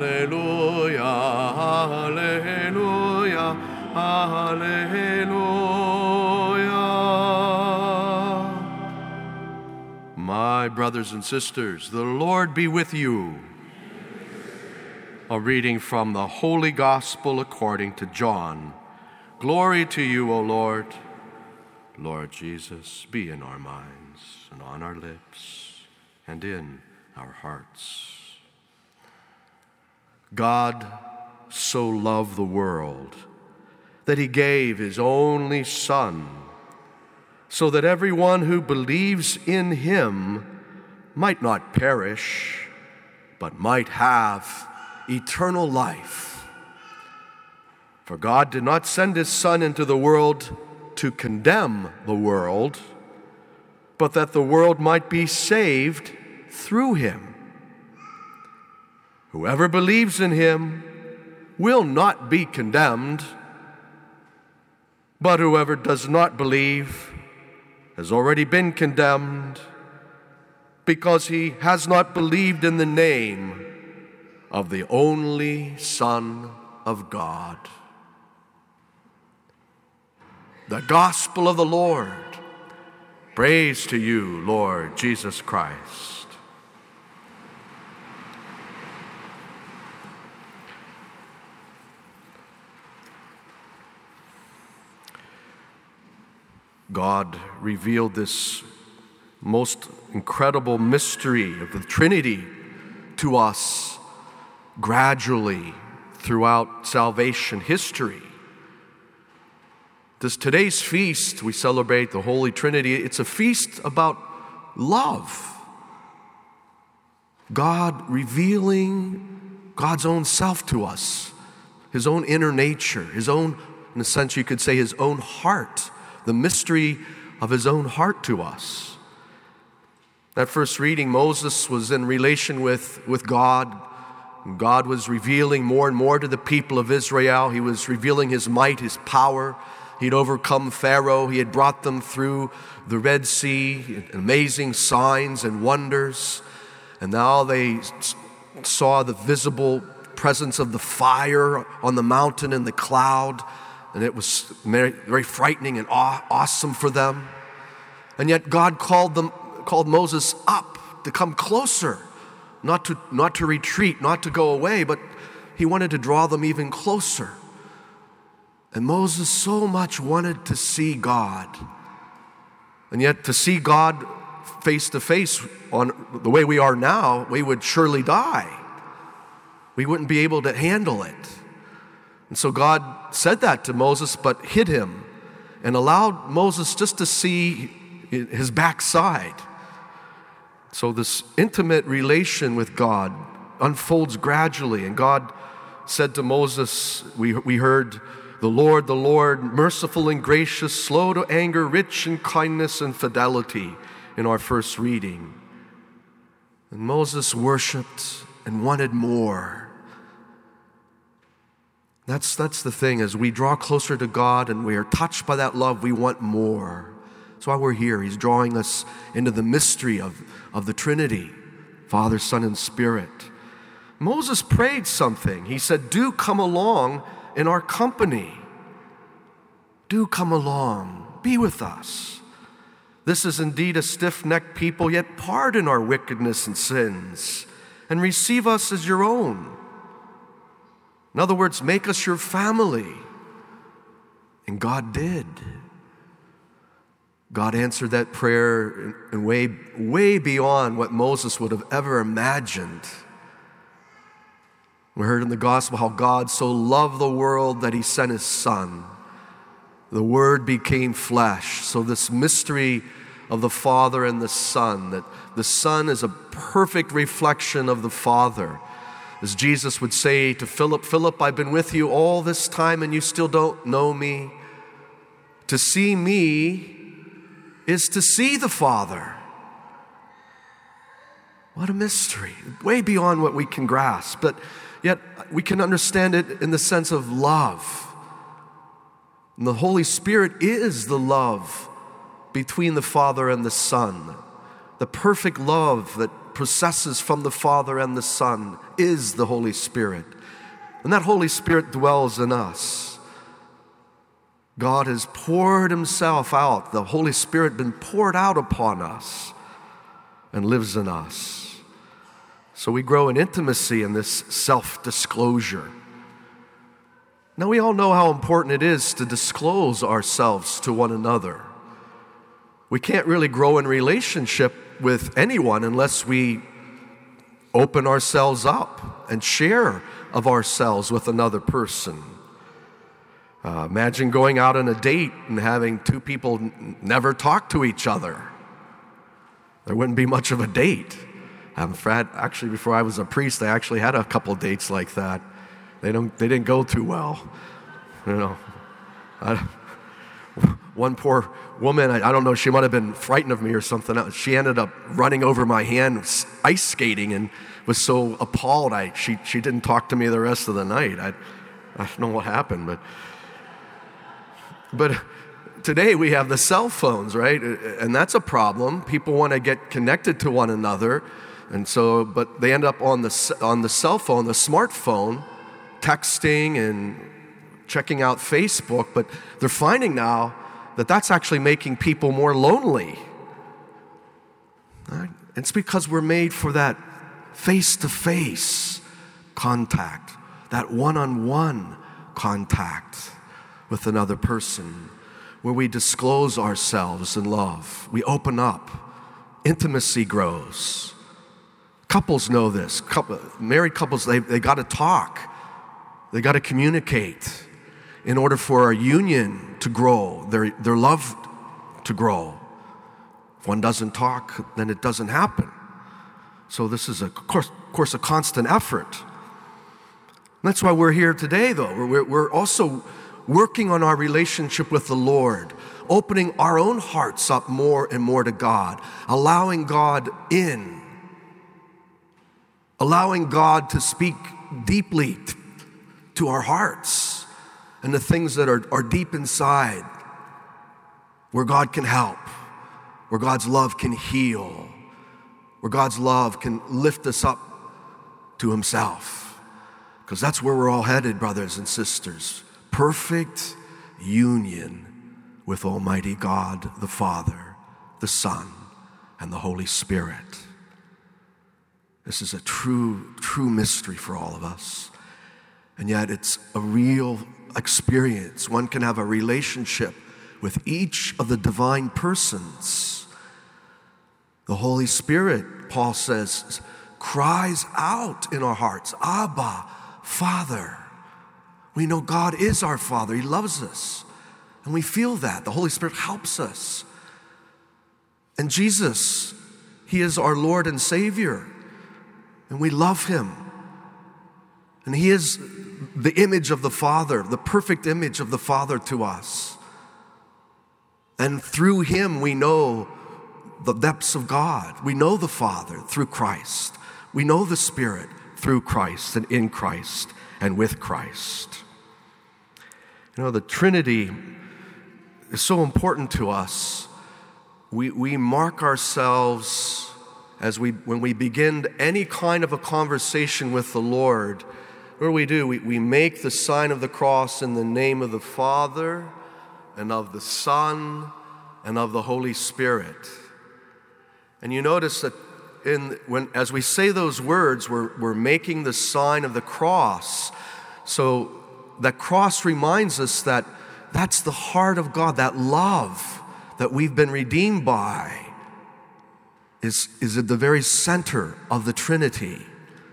Alleluia, Alleluia, Alleluia. My brothers and sisters, the Lord be with you. A reading from the Holy Gospel according to John. Glory to you, O Lord. Lord Jesus, be in our minds and on our lips and in our hearts. God so loved the world that he gave his only Son, so that everyone who believes in him might not perish, but might have eternal life. For God did not send his Son into the world to condemn the world, but that the world might be saved through him. Whoever believes in him will not be condemned, but whoever does not believe has already been condemned because he has not believed in the name of the only Son of God. The Gospel of the Lord. Praise to you, Lord Jesus Christ. God revealed this most incredible mystery of the Trinity to us gradually throughout salvation history. Today's feast, we celebrate the Holy Trinity. It's a feast about love. God revealing God's own self to us, his own inner nature, his own, in a sense you could say, his own heart, the mystery of his own heart to us. That first reading, Moses was in relation with God. God was revealing more and more to the people of Israel. He was revealing his might, his power. He'd overcome Pharaoh. He had brought them through the Red Sea, amazing signs and wonders. And now they saw the visible presence of the fire on the mountain and the cloud. And it was very, very frightening and awesome for them. And yet God called Moses up to come closer, not to retreat, not to go away, but he wanted to draw them even closer. And Moses so much wanted to see God. And yet to see God face to face on the way we are now, we would surely die. We wouldn't be able to handle it. And so God said that to Moses, but hid him and allowed Moses just to see his backside. So this intimate relation with God unfolds gradually. And God said to Moses, we heard, the Lord, merciful and gracious, slow to anger, rich in kindness and fidelity in our first reading. And Moses worshiped and wanted more. That's the thing. As we draw closer to God and we are touched by that love, we want more. That's why we're here. He's drawing us into the mystery of the Trinity, Father, Son, and Spirit. Moses prayed something. He said, do come along in our company. Do come along. Be with us. This is indeed a stiff-necked people, yet pardon our wickedness and sins and receive us as your own. In other words, make us your family. And God did. God answered that prayer in way beyond what Moses would have ever imagined. We heard in the gospel how God so loved the world that he sent his Son. The Word became flesh. So this mystery of the Father and the Son, that the Son is a perfect reflection of the Father. As Jesus would say to Philip, Philip, I've been with you all this time and you still don't know me. To see me is to see the Father. What a mystery, way beyond what we can grasp, but yet we can understand it in the sense of love. And the Holy Spirit is the love between the Father and the Son, the perfect love that that processes from the Father and the Son is the Holy Spirit. And that Holy Spirit dwells in us. God has poured himself out. The Holy Spirit been poured out upon us and lives in us. So we grow in intimacy in this self-disclosure. Now we all know how important it is to disclose ourselves to one another. We can't really grow in relationship with anyone unless we open ourselves up and share of ourselves with another person. Imagine going out on a date and having two people never talk to each other. There wouldn't be much of a date. Actually, before I was a priest, I actually had a couple dates like that. They didn't go too well. One poor woman, I don't know, she might have been frightened of me or something. She ended up running over my hand ice skating and was so appalled she didn't talk to me the rest of the night. I don't know what happened, but today we have the cell phones, right? And that's a problem. People want to get connected to one another, but they end up on the cell phone, the smartphone, texting and checking out Facebook, but they're finding now that that's actually making people more lonely. Right? It's because we're made for that face-to-face contact, that one-on-one contact with another person, where we disclose ourselves in love. We open up. Intimacy grows. Couples know this. Married couples, they got to talk. They got to communicate in order for our union to grow, their love to grow. If one doesn't talk, then it doesn't happen. So this is, of course, a constant effort. That's why we're here today, though. We're also working on our relationship with the Lord, opening our own hearts up more and more to God, allowing God in, allowing God to speak deeply to our hearts and the things that are deep inside, where God can help, where God's love can heal, where God's love can lift us up to himself. Because that's where we're all headed, brothers and sisters. Perfect union with Almighty God, the Father, the Son, and the Holy Spirit. This is a true mystery for all of us. And yet it's a real experience. One can have a relationship with each of the divine persons. The Holy Spirit, Paul says, cries out in our hearts, Abba, Father. We know God is our Father. He loves us. And we feel that. The Holy Spirit helps us. And Jesus, he is our Lord and Savior. And we love him. And he is the image of the Father, the perfect image of the Father to us. And through him we know the depths of God. We know the Father through Christ. We know the Spirit through Christ and in Christ and with Christ. You know, the Trinity is so important to us. We mark ourselves when we begin any kind of a conversation with the Lord. What do? We make the sign of the cross in the name of the Father and of the Son and of the Holy Spirit. And you notice that as we say those words, we're making the sign of the cross. So that cross reminds us that that's the heart of God, that love that we've been redeemed by is at the very center of the Trinity.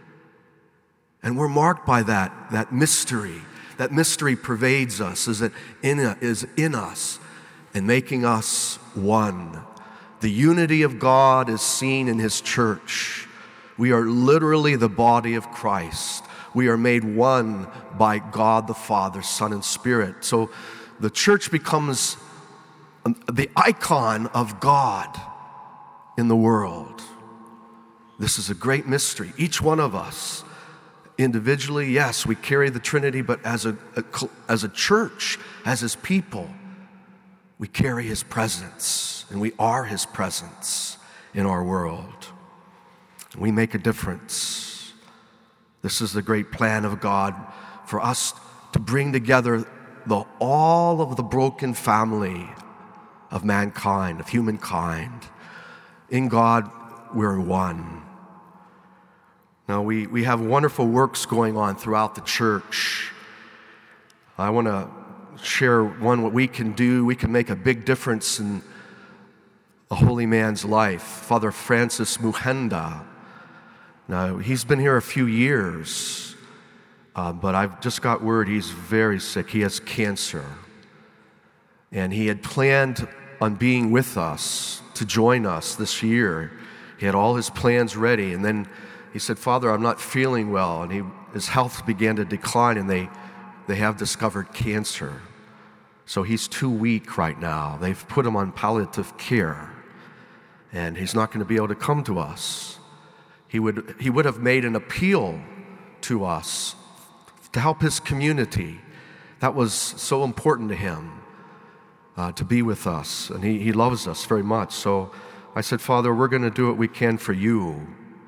And we're marked by that mystery. That mystery pervades us, is in us and making us one. The unity of God is seen in his church. We are literally the body of Christ. We are made one by God the Father, Son, and Spirit. So the church becomes the icon of God in the world. This is a great mystery. Each one of us, individually, yes, we carry the Trinity, but as a church, as his people, we carry his presence, and we are his presence in our world. We make a difference. This is the great plan of God for us to bring together all of the broken family of mankind, of humankind. In God, we're one. Now, we have wonderful works going on throughout the church. I want to share what we can do. We can make a big difference in a holy man's life, Father Francis Muhenda. Now, he's been here a few years, but I've just got word he's very sick. He has cancer. And he had planned on being with us to join us this year. He had all his plans ready, and then he said, Father, I'm not feeling well. And his health began to decline, and they have discovered cancer. So he's too weak right now. They've put him on palliative care, and he's not going to be able to come to us. He would have made an appeal to us to help his community. That was so important to him, to be with us, and he loves us very much. So I said, Father, we're going to do what we can for you.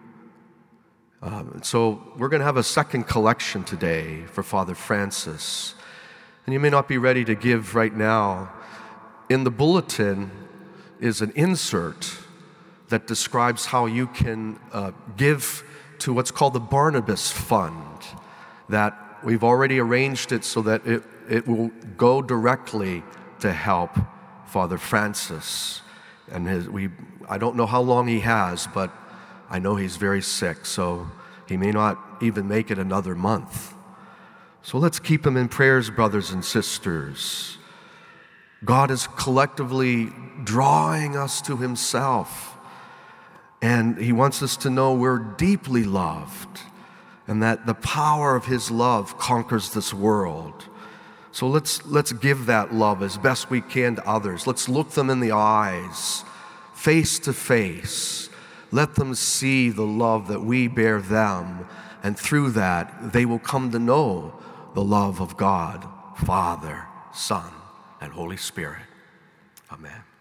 So we're going to have a second collection today for Father Francis. And you may not be ready to give right now. In the bulletin is an insert that describes how you can give to what's called the Barnabas Fund. That we've already arranged it so that it will go directly to help Father Francis. And I don't know how long he has, but I know he's very sick, so he may not even make it another month. So let's keep him in prayers, brothers and sisters. God is collectively drawing us to himself, and he wants us to know we're deeply loved and that the power of his love conquers this world. So let's give that love as best we can to others. Let's look them in the eyes, face to face. Let them see the love that we bear them, and through that, they will come to know the love of God, Father, Son, and Holy Spirit. Amen.